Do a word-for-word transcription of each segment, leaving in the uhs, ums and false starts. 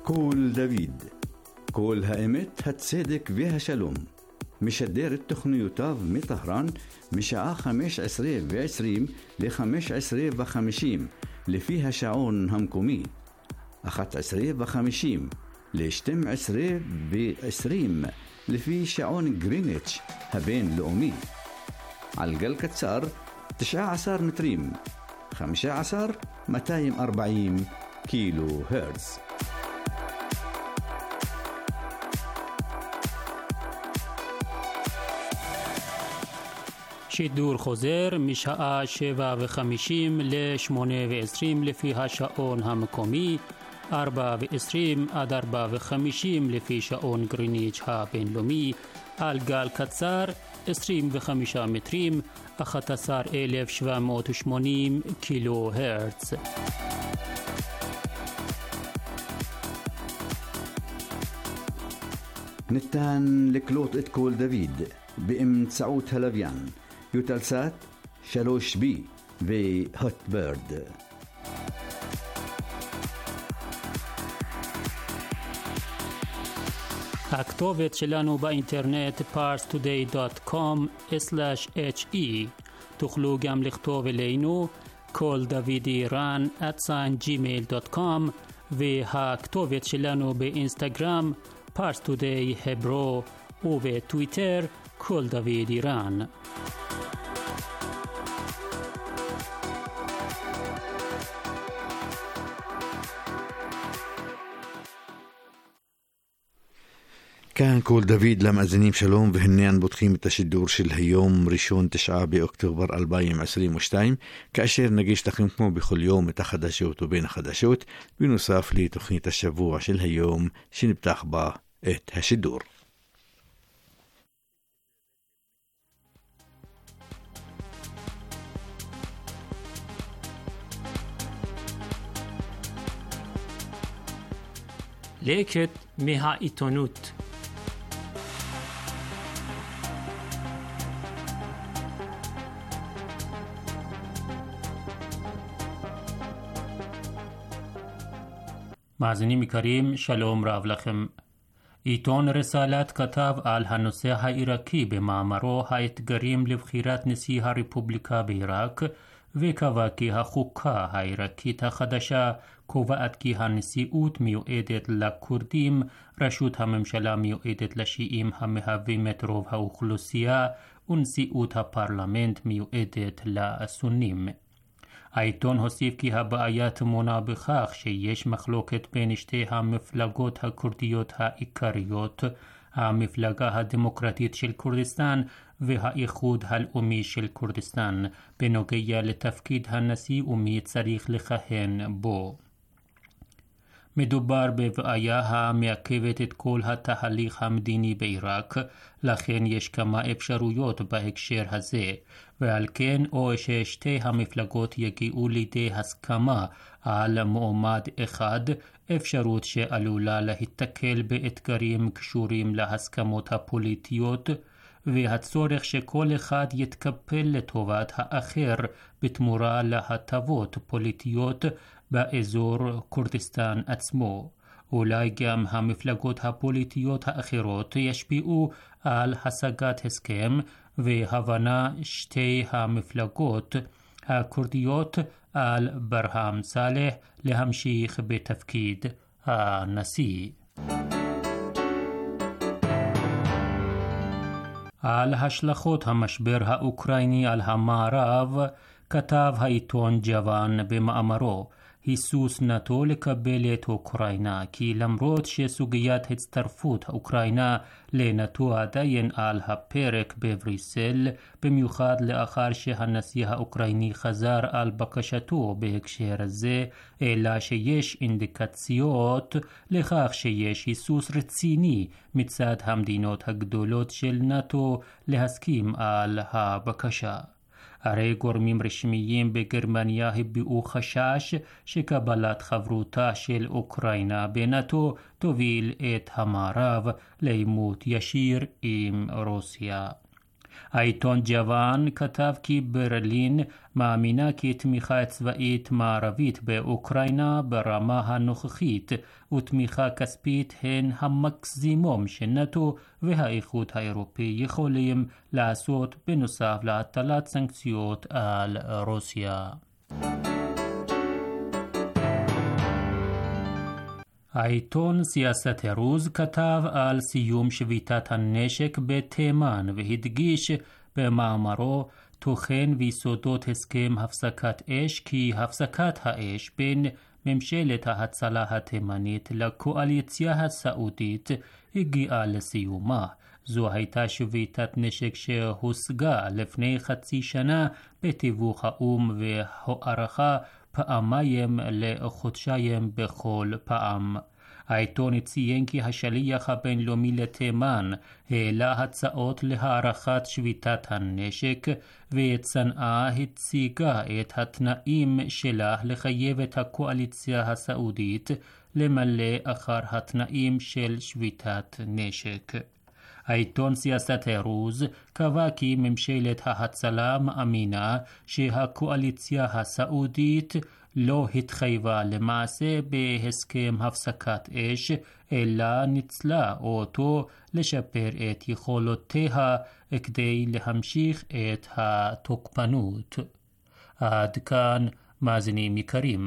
קול דוד, קול האמת, הצדק והשלום. משדר את תוכניותיו מטהרן משעה חמש עשרה ועשרים ל-חמש עשרה וחמישים לפי השעון המקומי, אחת עשרה וחמישים ל-שתים עשרה ועשרים לפי שעון גריניץ' הבינלאומי. על גל קצר תשע עשרה מטרים, חמש עשרה מאתיים וארבעים קילו הרץ. שידור חוזר משעה שבע וחמישים לשמונה ועשרים לפי השעון המקומי, ארבע ועשרים עד ארבע וחמישים לפי שעון גריניץ' הבינלאומי, על גל קצר עשרים וחמישה מטרים, אחת עשרה אלף שבע מאות ושמונים קילו הרץ. ניתן לקלוט את קול דוד באמצעות הלוויין יוטלסאט שלוש בי והוטברד. הכתובת שלנו באינטרנט פארס טודיי דוט קום סלאש אייץ' אי. תוכלו גם לכתוב אלינו קול דוד איראן את ג'ימייל דוט קום, והכתובת שלנו באינסטגרם פארס טודיי הברו, ובטוויטר קול דוד איראן. כאן קול דוד למאזינים שלום, והנה אנו פותחים את השידור של היום ראשון תשעה באוקטובר אלפיים עשרים ושתיים, כאשר נגיש לכם כמו בכל יום את החדשות ובין החדשות, בנוסף לתוכנית השבוע של היום שנפתח בה את השידור. לקט מהעיתונות. מאזינים יקרים, שלום רב לכם. עיתון רסאלת כתב על הנושא העיראקי במאמרו האתגרים לבחירת נשיא הרפובליקה בעיראק, וקבע כי החוקה העיראקית החדשה קובעת כי הנשיאות מיועדת לכורדים, רשות הממשלה מיועדת לשיעים המהווים את רוב האוכלוסייה, ונשיאות הפרלמנט מיועדת לסונים. העיתון הוסיף כי הבעיה טמונה בכך שיש מחלוקת בין שתי המפלגות הכורדיות העיקריות, המפלגה הדמוקרטית של כורדיסטן והאיחוד הלאומי של כורדיסטן, בנוגע לתפקיד הנשיא ומי צריך לכהן בו. מדובר בבעיה המעכבת את כל התהליך המדיני בעיראק, לכן יש כמה אפשרויות בהקשר הזה, ועל כן או ששתי המפלגות יגיעו לידי הסכמה על מועמד אחד, אפשרות שעלולה להתקל באתגרים קשורים להסכמות הפוליטיות, והצורך שכל אחד יתקפל לטובת האחר בתמורה להטבות פוליטיות באזור כורדיסטן עצמו. אולי גם המפלגות הפוליטיות האחרות ישפיעו על השגת הסכם והבנה שתי המפלגות הכורדיות על ברהם סאלח להמשיך בתפקיד הנשיא. על השלכות המשבר האוקראיני על המערב כתב העיתון ג'וואן במאמרו היסוס נאטו לקבל את אוקראינה, כי למרות שסוגיית הצטרפות אוקראינה לנאטו עדיין על הפרק בבריסל, במיוחד לאחר שהנשיא האוקראיני חזר על בקשתו בהקשר הזה, אלא שיש אינדיקציות לכך שיש היסוס רציני מצד המדינות הגדולות של נאטו להסכים על הבקשה. הרי גורמים רשמיים בגרמניה הביעו חשש שקבלת חברותה של אוקראינה בנאטו תוביל את המערב לעימות ישיר עם רוסיה. העיתון ג'וואן כתב כי ברלין מאמינה כי תמיכה צבאית מערבית באוקראינה ברמה הנוכחית ותמיכה כספית הן המקסימום שנאט"ו והאיחוד האירופי יכולים לעשות בנוסף להטלת סנקציות על רוסיה. העיתון סיאסת הרוז כתב על סיום שביתת הנשק בתימן והדגיש במאמרו תוכן ויסודות הסכם הפסקת אש כי הפסקת האש בין ממשלת ההצלה התימנית לקואליציה הסעודית הגיעה לסיומה. זו הייתה שביתת נשק שהושגה לפני חצי שנה בתיווך האו"ם והוארכה פעמיים לחודשיים בכל פעם. העיתון ציין כי השליח הבינלאומי לתימן העלה הצעות להארכת שביתת הנשק וצנעה הציגה את התנאים שלה לחייב את הקואליציה הסעודית למלא אחר התנאים של שביתת נשק. העיתון סיאסת הרוז קבע כי ממשלת ההצלה מאמינה שהקואליציה הסעודית לא התחייבה למעשה בהסכם הפסקת אש, אלא ניצלה אותו לשפר את יכולותיה כדי להמשיך את התוקפנות. עד כאן מאזינים יקרים.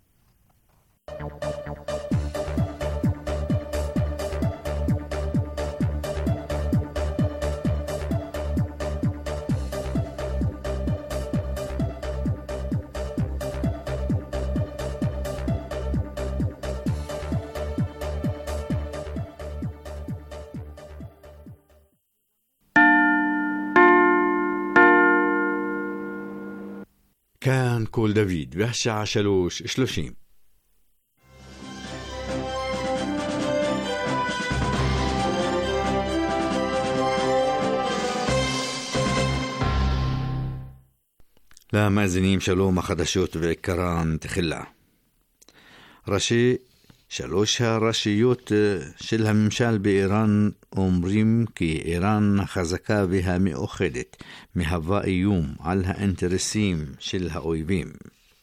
כאן קול דוד, והשעה שלוש שלושים. למאזינים שלום, החדשות ועיקרן תחילה. ראשי שלוש הרשויות של הממשל באיראן אומרים כי איראן החזקה והמאוחדת מהווה איום על האינטרסים של האויבים.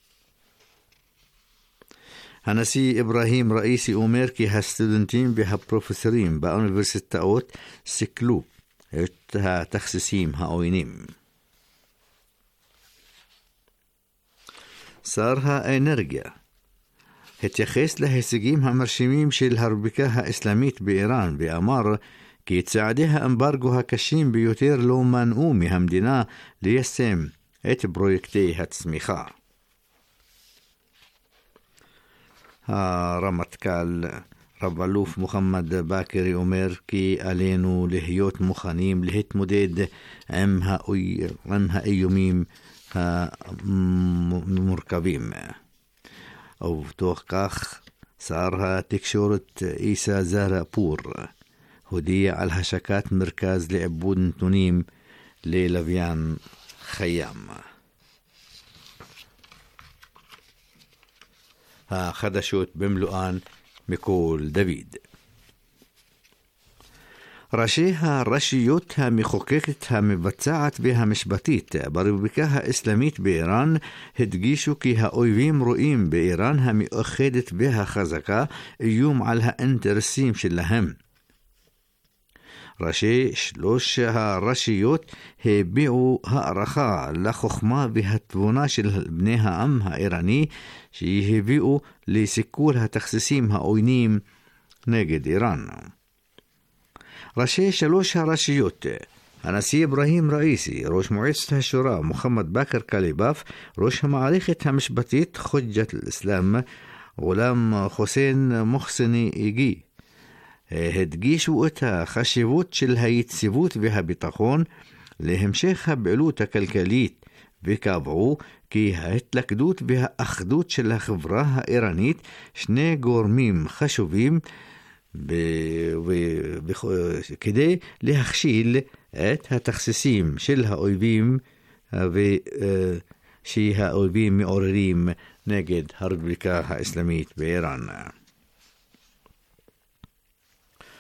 הנשיא אברהים ראיסי אומר כי הסטודנטים והפרופסורים באוניברסיטאות סיכלו את התכסיסים העוינים. שר האנרגיה התייחס להישגים המרשימים של הרפובליקה האסלאמית באיראן ואמר כי צעדי האמברגו הקשים ביותר לא מנעו מהמדינה ליישם את פרויקטי הצמיחה. הרמטכ"ל רב אלוף מוחמד באקרי אומר כי עלינו להיות מוכנים להתמודד עם, האי... עם האיומים המורכבים. ובתוך כך שר התקשורת איסה זרפור הודיע על השקת מרכז לעיבוד נתונים ללוויין חיים. החדשות במלואן מקול דוד. ראשי הרשויות המחוקקת, המבצעת והמשפטית ברפובליקה האסלאמית באיראן הדגישו כי האויבים רואים באיראן המאוחדת והחזקה איום על האינטרסים שלהם. ראשי שלוש הרשויות הביעו הערכה לחוכמה והתבונה של בני העם האיראני שהביאו לסיכול התכסיסים העוינים נגד איראן. ראשי שלוש הרשויות, הנשיא אברהים ראיסי, ראש מועצת השורא מוחמד באקר קליבאף, ראש המערכת המשפטית חוג'ת אל-אסלאם גולם חוסיין מוחסני איגי, הדגישו את החשיבות של היציבות והביטחון להמשך הפעילות הכלכלית וקבעו כי ההתלכדות והאחדות של החברה האיראנית שני גורמים חשובים כדי להכשיל את התכסיסים של האויבים שהאויבים מעוררים נגד הרפובליקה האסלאמית באיראן.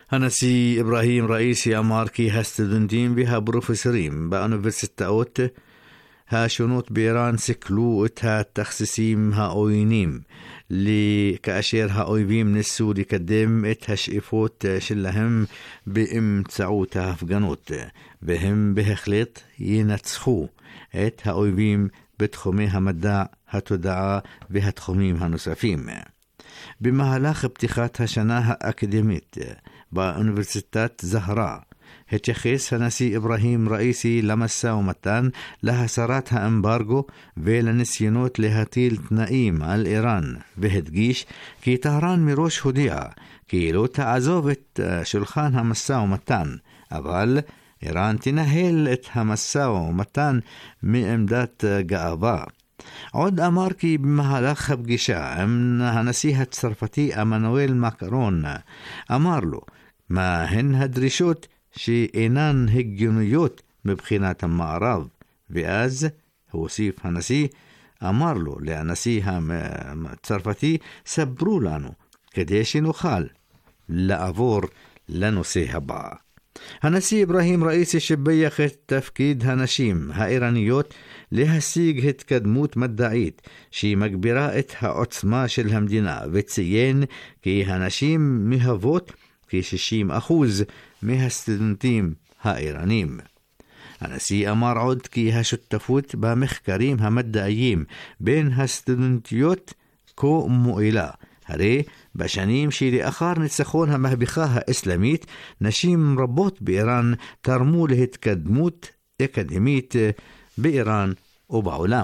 הנשיא אברהים ראיסי אמר כי הסטודנטים והפרופסורים באוניברסיטאות השונות באיראן סיכלו את התכסיסים העוינים כאשר האויבים ניסו לקדם את השאיפות שלהם באמצעות ההפגנות, והם בהחלט ינצחו את האויבים בתחומי המדע, התודעה והתחומים הנוספים. במהלך פתיחת השנה האקדמית באוניברסיטת זהרה התייחס הנשיא אברהים ראיסי למשא ומתן להסרת האמברגו ולניסיונות להטיל תנאים על איראן, והדגיש כי טהרן מראש הודיעה כי לא תעזוב את שולחן המשא ומתן, אבל איראן תנהל את המשא ומתן מעמדת גאווה. עוד אמר כי במהלך הפגישה עם הנשיא הצרפתי עמנואל מקרון אמר לו מה הן הדרישות שאינן הגיוניות מבחינת המערב, ואז הוסיף הנשיא, אמר לו לנשיא הצרפתי, ספרו לנו כדי שנוכל לעבור לנושא הבא. הנשיא אברהים ראיסי שבייך את תפקיד הנשים האיראניות להשיג התקדמות מדעית שמגבירה את העוצמה של המדינה, וציין כי הנשים מהוות כ-שישים אחוז מהסטודנטים האיראנים. הנשיא אמר עוד כי השותפות במחקרים המדעיים בין הסטודנטיות כה מועילה, הרי בשנים שלאחר ניצחון המהפכה האסלאמית נשים רבות באיראן תרמו להתקדמות אקדמית באיראן ובעולם.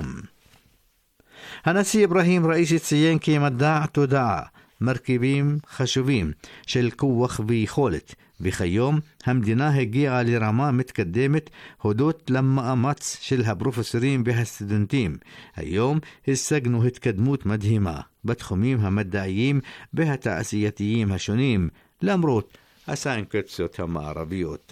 הנשיא אברהים ראיסי ציין כי מדע תודעה מרכיבים חשובים של כוח ויכולת, וכיום המדינה הגיעה לרמה מתקדמת הודות למאמץ של הפרופסורים והסטודנטים. היום השגנו התקדמות מדהימה בתחומים המדעיים והתעשייתיים השונים, למרות הסנקציות המערביות.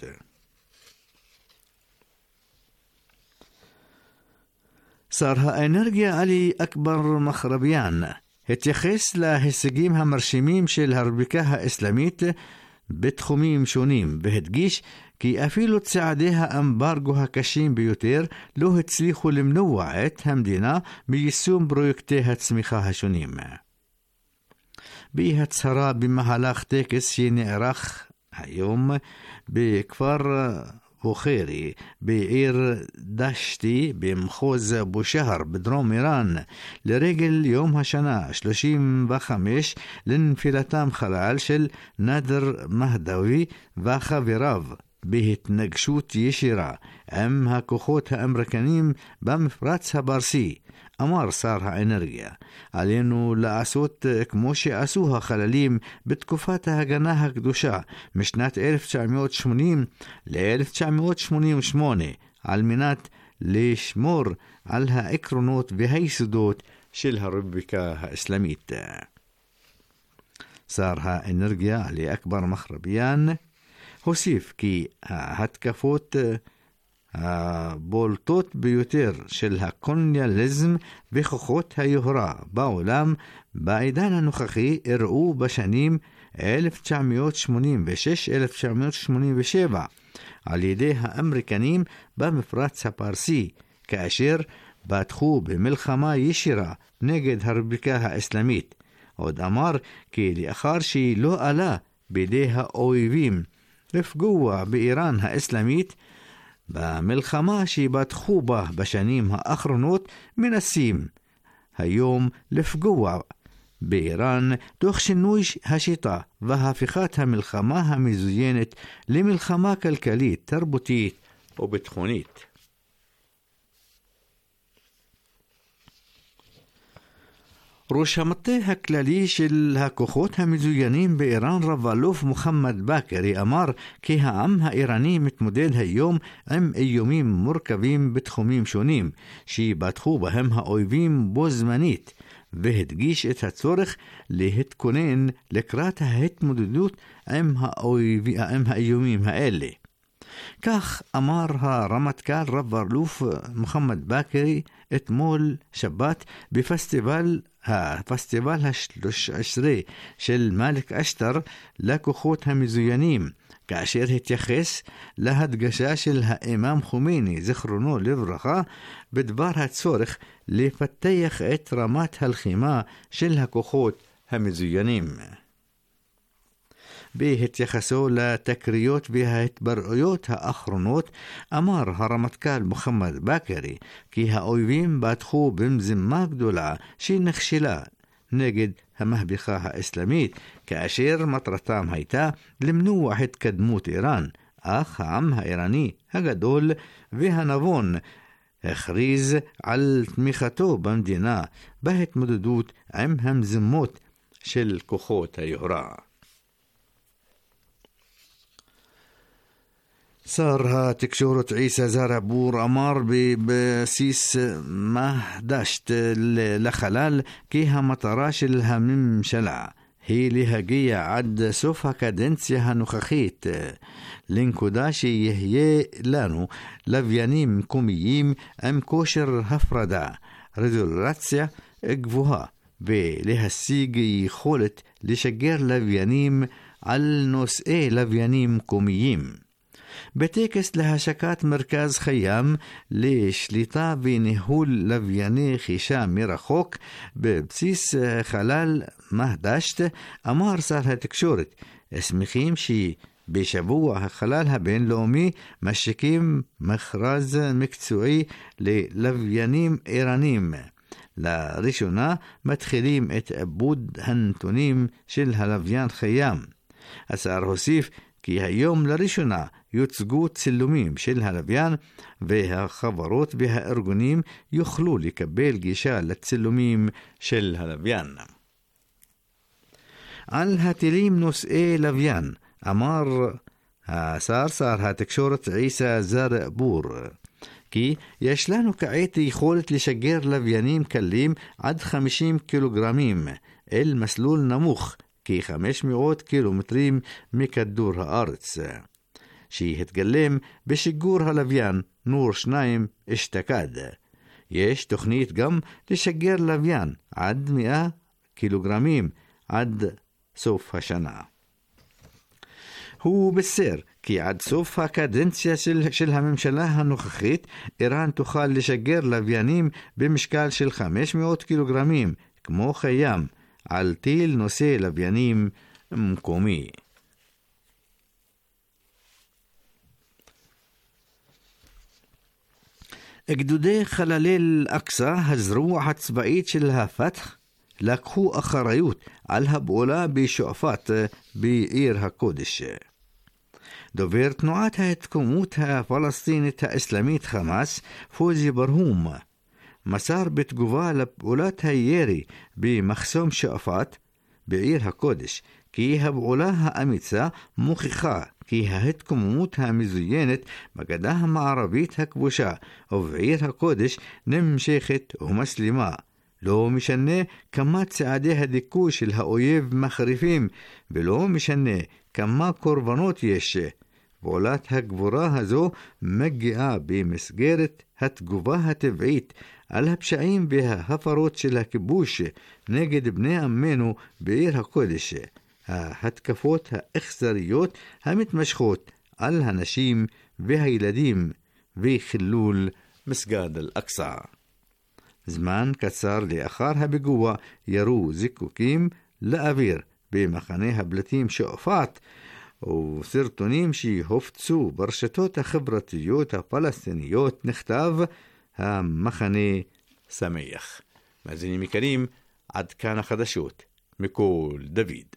שר האנרגיה עלי אכבר מחרביאן התייחס להישגים המרשימים של הרפובליקה האסלאמית בתחומים שונים, והדגיש כי אפילו צעדי האמברגו הקשים ביותר לא הצליחו למנוע את המדינה מיישום פרויקטי הצמיחה השונים. בהצהרה במהלך טקס שנערך היום בכפר בוכרי בעיר דשתי במחוז בושהר בדרום איראן לרגל יום השנה שלושים וחמש לנפילתם חלל של נאדר מהדווי וחבריו בהתנגשות ישירה עם הכוחות האמריקנים במפרץ הפרסי. אמר שר האנרגיה, עלינו לעשות כמו שעשו החללים בתקופת ההגנה הקדושה משנת אלף תשע מאות שמונים ל-אלף תשע מאות שמונים ושמונה, על מנת לשמור על העקרונות והיסודות של הרפובליקה האסלאמית. שר האנרגיה עלי אכבר מחרביאן הוסיף כי ההתקפות הבולטות ביותר של הקולוניאליזם וכוחות היוהרה בעולם בעידן הנוכחי אירעו בשנים אלף תשע מאות שמונים ושש עד אלף תשע מאות שמונים ושבע על ידי האמריקנים במפרץ הפרסי, כאשר פתחו במלחמה ישירה נגד הרפובליקה האסלאמית. עוד אמר כי לאחר שהיא לא עלה בידי האויבים לפגוע באיראן האסלאמית במלחמה שפתחו בה בשנים האחרונות, מנסים היום לפגוע באיראן תוך שינוי השיטה והפיכת המלחמה המזוינת למלחמה כלכלית, תרבותית וביטחונית. ראש המטה הכללי של הכוחות המזוינים באיראן, רב-אלוף מוחמד באקרי, אמר כי העם האיראני מתמודד היום עם איומים מורכבים בתחומים שונים שיפתחו בהם האויבים בו זמנית, והדגיש את הצורך להתכונן לקראת ההתמודדות עם, האויב... עם האיומים האלה. כך אמר הרמטכ"ל רב-אלוף מוחמד באקרי אתמול שבת בפסטיבל הפסטיבל השלוש עשרה של מאלק אשטר לכוחות המזוינים, כאשר התייחס להדגשה של האימאם חומייני זכרונו לברכה בדבר הצורך לפתח את רמת הלחימה של הכוחות המזוינים. בהתייחסו לתקריות וההתברעויות האחרונות, אמר הרמטכ"ל מוחמד באקרי כי האויבים בטחו במזימה גדולה שנכשלה נגד המהפכה האסלאמית, כאשר מטרתם הייתה למנוע התקדמות איראן, אך העם האיראני הגדול והנבון הכריז על תמיכתו במדינה בהתמודדות עם המזימות של כוחות היוהרה. שר התקשורת עיסא זרבור אמר בבסיס מהדשת לחלל כי המטרה של הממשלה היא להגיע עד סוף הקדנציה הנוכחית לנקודה שיהיה לנו לוויינים מקומיים עם כושר הפרדה, רזולוציה גבוהה, ולהשיג יכולת לשגר לוויינים על נושאי לוויינים מקומיים. בטקס להשקת מרכז חיים לשליטה וניהול לווייני חישה מרחוק בבסיס חלל מהדשת, אמר שר התקשורת, שמחים שבשבוע החלל הבינלאומי משיקים מכרז מקצועי ללוויינים איראנים. לראשונה מתחילים את עיבוד הנתונים של הלוויין חיים. השר הוסיף כי היום לראשונה יוצגו צילומים של הלוויין, והחברות והארגונים יוכלו לקבל גישה לצילומים של הלוויין. על הטילים נושאי לוויין אמר השר שר התקשורת עיסא זרבור כי יש לנו כעת יכולת לשגר לוויינים קלים עד חמישים קילוגרמים אל מסלול נמוך כ-חמש מאות קילומטרים מכדור הארץ, שהתגלם בשיגור הלוויין נור שתיים אשתקד. יש תוכנית גם לשגר לוויין עד מאה קילוגרמים עד סוף השנה. הוא בסר כי עד סוף הקדנציה של, של הממשלה הנוכחית איראן תוכל לשגר לוויינים במשקל של חמש מאות קילוגרמים כמו חיים על טיל נושא לוויינים מקומי. גדודי חללי אל-אקצא, הזרוע הצבאית של הפתח, לקחו אחריות על הפעולה בשועפאט בעיר הקודש. דובר תנועת ההתקוממות הפלסטינית האסלאמית חמאס, פוזי ברהום, מסר בתגובה לפעולת הירי במחסום שועפאט בעיר הקודש כי הפעולה האמיצה מוכיחה כי ההתקוממות המזוינת בגדה המערבית הכבושה ובעיר הקודש נמשכת ומסלימה. לא משנה כמה צעדי הדיכוי של האויב מחריפים ולא משנה כמה קורבנות יש. פעולת הגבורה הזו מגיעה במסגרת התגובה הטבעית על הפשעים וההפרות של הכיבוש נגד בני עמנו בעיר הקודש, ההתקפות האכזריות המתמשכות על הנשים והילדים וחילול מסגד אל-אקצא. זמן קצר לאחר הפיגוע ירו זיקוקים לאוויר במחנה הפליטים שועפאט, וסרטונים שהופצו ברשתות החברתיות הפלסטיניות נכתב המחנה שמח. מאזינים יקרים, עד כאן החדשות מכל דוד.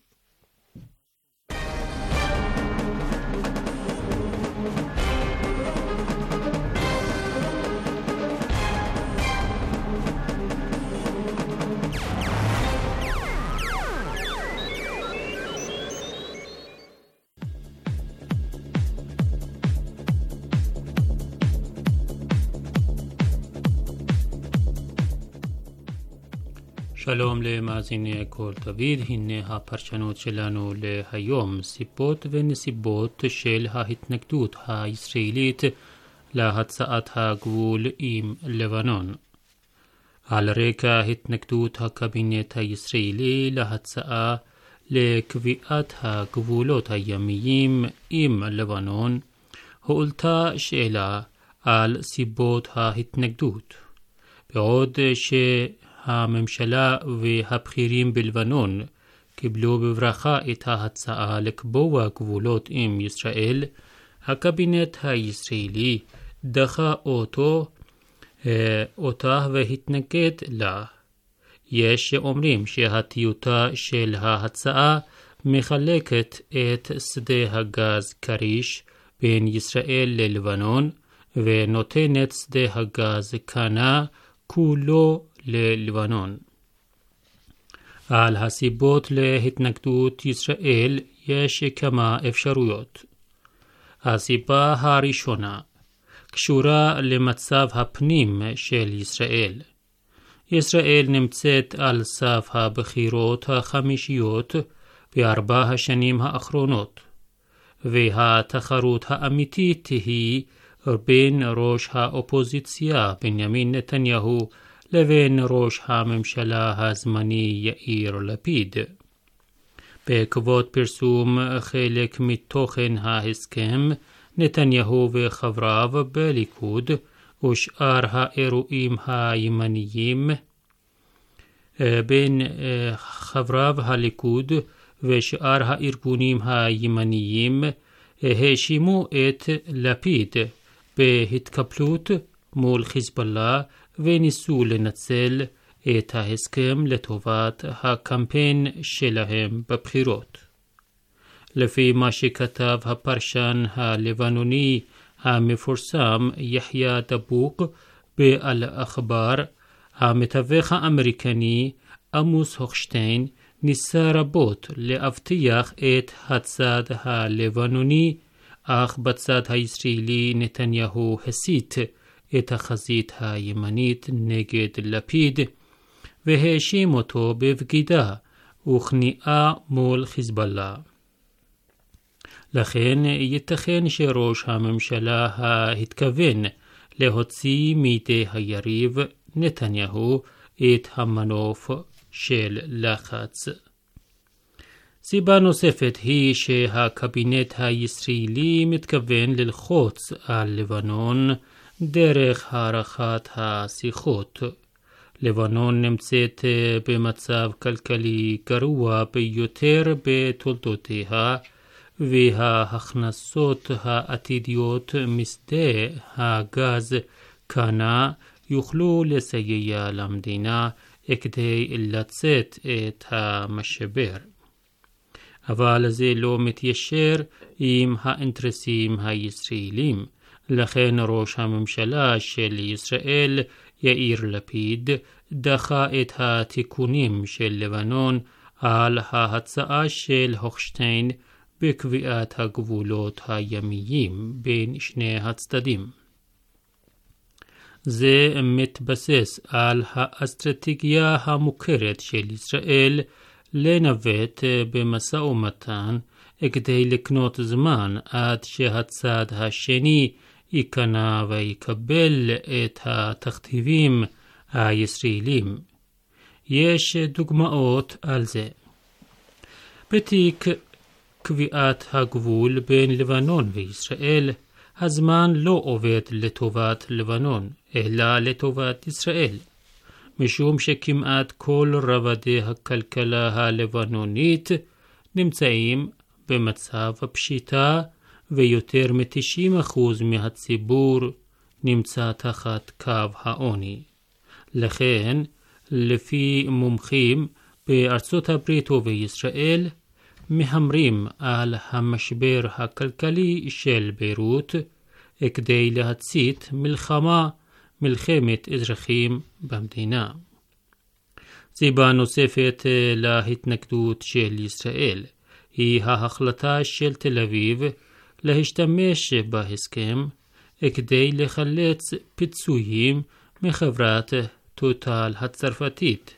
שלום למאזיני קול דוד, הנה הפרשנות שלנו להיום, סיבות ונסיבות של ההתנגדות הישראלית להצעת הגבול עם לבנון. על רקע התנגדות הקבינט הישראלי להצעה לקביעת הגבולות הימיים עם לבנון, הועלתה שאלה על סיבות ההתנגדות. בעוד שהממשלה והבכירים בלבנון קיבלו בברכה את ההצעה לקבוע גבולות עם ישראל, הקבינט הישראלי דחה אותו, אותה והתנגד לה. יש שאומרים שהטיוטה של ההצעה מחלקת את שדה הגז כריש בין ישראל ללבנון ונותנת שדה הגז כנא כולו ללבנון. על הסיבות להתנגדות ישראל יש כמה אפשרויות. הסיבה הראשונה קשורה למצב הפנים של ישראל. ישראל נמצאת על סף הבחירות החמישיות בארבע השנים האחרונות, והתחרות האמיתית היא בין ראש האופוזיציה בנימין נתניהו לבין ראש הממשלה הזמני יאיר לפיד. בעקבות פרסום חלק מתוכן ההסכם, נתניהו וחבריו בליכוד ושאר האירועים הימניים בין חבריו הליכוד ושאר הארגונים הימניים האשימו את לפיד בהתקפלות מול חיזבאללה וניסו לנצל את ההסכם לטובת הקמפיין שלהם בבחירות. לפי מה שכתב הפרשן הלבנוני המפורסם יחיא דבוק באל-אחבר, המתווך האמריקני עמוס הוכשטיין ניסה רבות להבטיח את הצד הלבנוני, אך בצד הישראלי נתניהו הסית את החזית הימנית נגד לפיד והאשים אותו בבגידה וכניעה מול חיזבאללה. לכן ייתכן שראש הממשלה התכוון להוציא מידי היריב נתניהו את המנוף של לחץ. סיבה נוספת היא שהקבינט הישראלי מתכוון ללחוץ על לבנון דרך הארכת השיחות. לבנון נמצאת במצב כלכלי גרוע ביותר בתולדותיה, וההכנסות העתידיות משדה הגז כנא יוכלו לסייע למדינה כדי לצאת את המשבר. אבל זה לא מתיישר עם האינטרסים הישראלים. לכן ראש הממשלה של ישראל יאיר לפיד דחה את התיקונים של לבנון על ההצעה של הוכשטיין בקביעת הגבולות הימיים בין שני הצדדים. זה מתבסס על האסטרטגיה המוכרת של ישראל לנווט במשא ומתן כדי לקנות זמן עד שהצד השני ייכנע ויקבל את התכתיבים הישראלים. יש דוגמאות על זה. בתיק קביעת הגבול בין לבנון וישראל, הזמן לא עובד לטובת לבנון, אלא לטובת ישראל, משום שכמעט כל רבדי הכלכלה הלבנונית נמצאים במצב הפשיטה, ויותר מ-תשעים אחוז מהציבור נמצא תחת קו העוני. לכן, לפי מומחים בארצות הברית ובישראל, מהמרים על המשבר הכלכלי של ביירות כדי להצית מלחמה, מלחמת אזרחים במדינה. סיבה נוספת להתנגדות של ישראל היא ההחלטה של תל אביב להשתמש בהסכם כדי לחלץ פיצויים מחברת טוטל הצרפתית,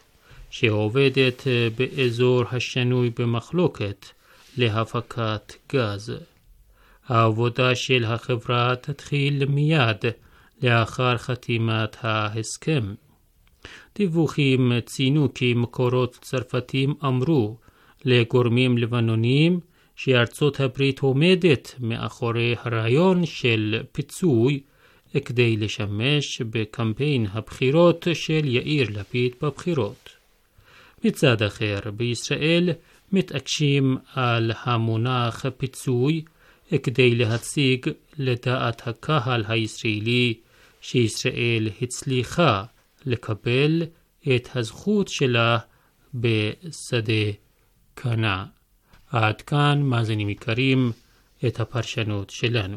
שעובדת באזור השנוי במחלוקת להפקת גז. העבודה של החברה תתחיל מיד לאחר חתימת ההסכם. דיווחים ציינו כי מקורות צרפתים אמרו לגורמים לבנוניים שארצות הברית עומדת מאחורי הרעיון של פיצוי כדי לשמש בקמפיין הבחירות של יאיר לפיד בבחירות. מצד אחר, בישראל מתעקשים על המונח פיצוי כדי להציג לדעת הקהל הישראלי שישראל הצליחה לקבל את הזכות שלה בשדה קנה. עד כאן, מאזינים יקרים, את הפרשנות שלנו.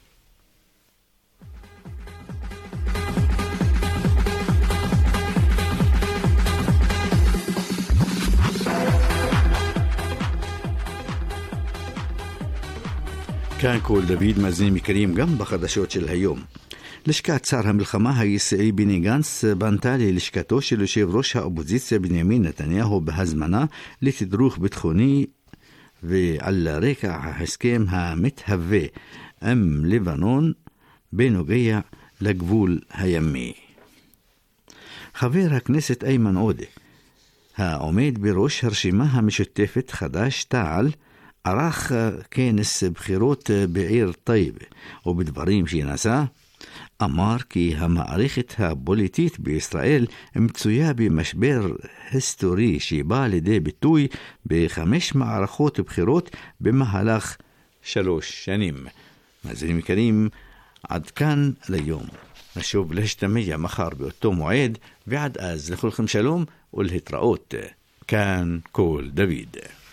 כאן כל דוד, מאזינים יקרים, גם בחדשות של היום. לשכת שר המלחמה הישראלי בני גנץ פנתה ללשכתו של יושב ראש האופוזיציה בנימין נתניהו בהזמנה לתדרוך ביטחוני ועל רקע ההסכם המתהווה עם לבנון בנוגע לגבול הימי. חבר הכנסת איימן עודה, העומד בראש הרשימה המשותפת חד"ש תע"ל, ערך כנס בחירות בעיר טייבה, ובדברים שנשא אמר כי המערכת הפוליטית בישראל מצויה במשבר היסטורי שבא לידי ביטוי בחמש מערכות בחירות במהלך שלוש שנים. מאזינים יקרים, עד כאן ליום. נשוב להשתמע מחר באותו מועד, ועד אז לכולכם שלום ולהתראות. כאן כל דוד.